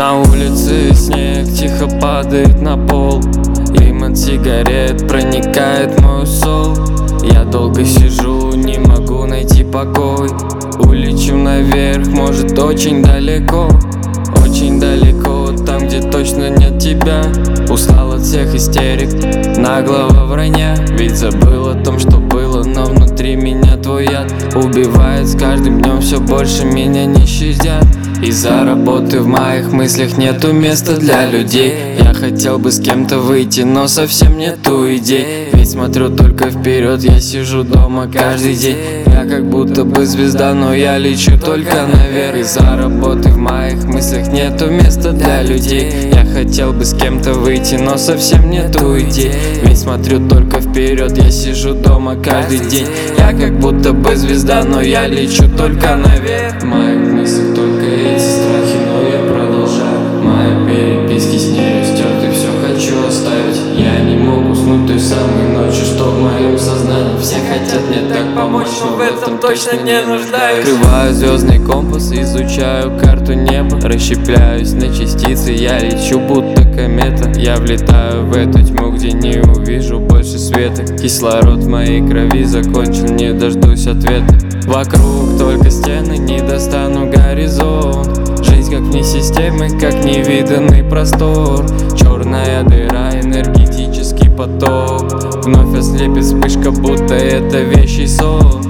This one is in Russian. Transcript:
На улице снег тихо падает на пол, дым от сигарет проникает в мою сол. Я долго сижу, не могу найти покой. Улечу наверх, может очень далеко. Очень далеко, там где точно нет тебя. Устал от всех истерик, наглого вранья. Ведь забыл о том, что было, но внутри меня твой яд убивает с каждым днем, все больше меня не щадят. Из-за работы в моих мыслях нету места для людей. Я хотел бы с кем-то выйти, но совсем нету идей. Ведь смотрю только вперед, я сижу дома каждый день. Я как будто бы звезда, но я лечу только наверх. Из-за работы в моих мыслях нету места для людей. Я хотел бы с кем-то выйти, но совсем нету идей. Ведь смотрю только вперед, я сижу дома каждый день. Я как будто бы звезда, но я лечу только наверх. В моих мыслях только эти страхи, но я продолжаю. Мои переписки с нею стерты, все хочу оставить. Я не мог уснуть той самой ночью, что в моем сознании. Все хотят мне так помочь, но в этом точно не нуждаюсь. Открываю звездный компас, изучаю карту неба. Расщепляюсь на частицы, я лечу будто комета. Я влетаю в эту тьму, где не увижу больше света. Кислород в моей крови закончен, не дождусь ответа. Вокруг только стены, не достану горизонт. Жизнь как вне системы, как невиданный простор. Черная дыра, энергетический поток. Вновь ослепит вспышка, будто это вещий сон.